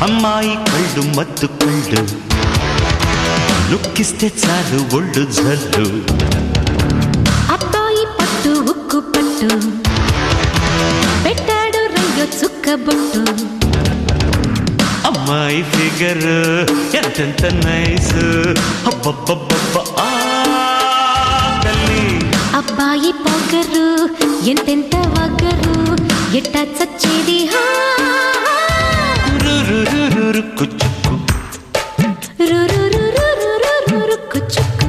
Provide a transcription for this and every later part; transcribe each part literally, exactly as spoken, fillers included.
అమ్మాయి కళ్ళు మత్తు కళ్ళు లుక్కిస్తే చాలు ఒళ్ళు జల్లు అబ్బాయి పట్టు ఉక్కు పట్టు పెట్టాడు రయ్యో చుక్క బొట్టు అమ్మాయి ఫిగర్ ఎంతెంత నైస్ అబ్బబ్బబ్బబ్బ ఆ తల్లి అబ్బాయి పొగరు ఎంతెంత వగరు ఎట్టా చచ్చేది హా రురురురురుకు చుక్కు రురురురురురురుకు చుక్కు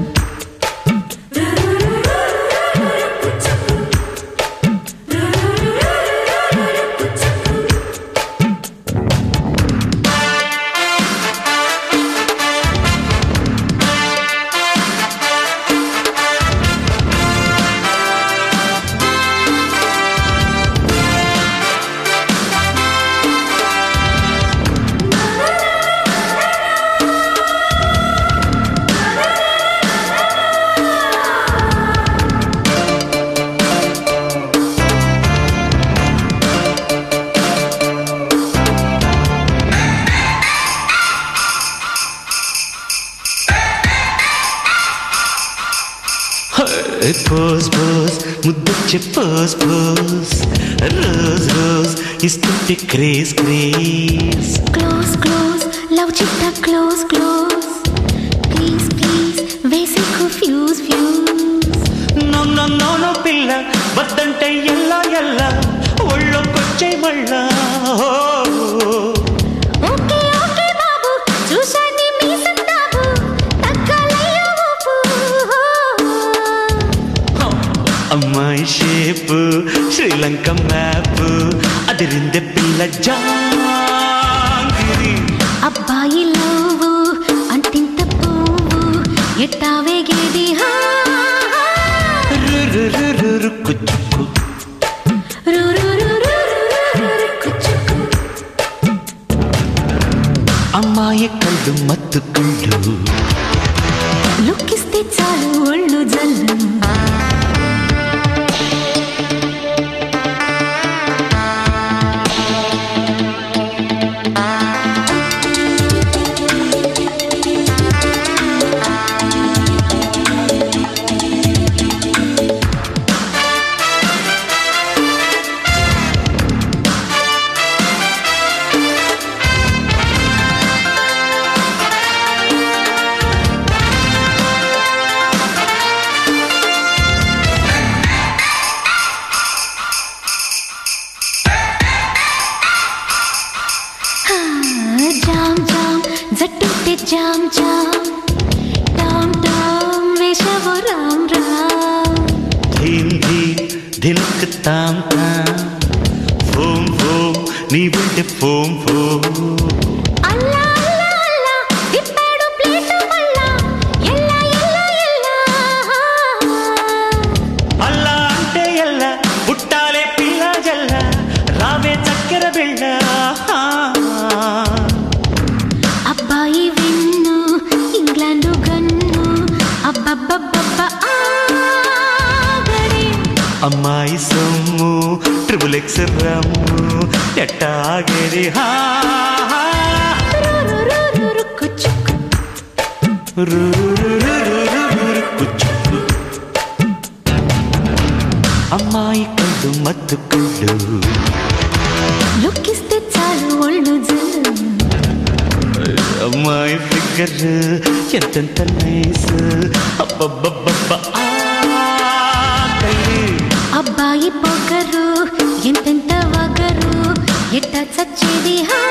పోస్ పోస్ ముద్దొచ్చే పోస్ పోస్ రోజ్ రోజ్ ఇస్తుంటే craze craze close close love చిట్టా క్లోజ్ క్లోజ్ ప్లీజ్ ప్లీజ్ వేసికు fuse fuse no no no no పిల్ల వద్దంటే ఎల్లా ఎల్లా ఒళ్ళొకొచ్చే మళ్ళా ఓకే ఓకే బాబు చూశాని మీ సంతాబు తగ్గలయ్యో ఊపు అమ్మాయి షేప్ శ్రీలంక మ్యాప్ అదిరిందే పిల్ల జాంగిరి అబ్బాయి లవ్వు అంతింత పువ్వు ఎట్టా వేగేది హా రురురురురుకు చుక్కు రురురురురురుకు చుక్కు అమ్మాయి కళ్ళు మత్తు కళ్ళు లుక్కిస్తే చాలు ఒళ్ళు జల్లు జామ్ జామ్ జట్టుంటే జామ్ జామ్ టామ్ టామ్ వేషవో రామ్ రామ్ ధీమ్ ధీమ్ ధినక్ తామ్ తామ్ ఫోమ్ ఫోమ్ నీ ఉంటే ఫోమ్ ఫోమ్ అల్లా అల్లా అల్లా తిప్పాడు ప్లేటు మళ్ళా ఎల్లా ఎల్లా ఎల్లా అల్లా అంటే ఎల్లా పుట్టాలే పిల్ల జల్ల రావే చక్కెర బిళ్ళ అబ్బాయి విన్ను ఇంగ్లాండు గన్ను అబ్బబ్బబ్బబ్బ ఆగడే అమ్మాయి సొమ్ము ట్రిపుల్ ఎక్స్ రమ్ము ఎట్టాగేది హా రురురురురుకు చుక్కు రురురురురురుకు చుక్కు అమ్మాయి కళ్ళు మత్తు కళ్ళు లుక్కిస్తే చాలు ఒళ్ళు జల్లు అమ్మాయి ఫిగర్ ఎంతెంత నైస్ అబ్బబ్బబ్బబ్బ ఆ తల్లి అబ్బాయి పొగరు ఎంతెంత వగరు ఎట్టా చచ్చేది హా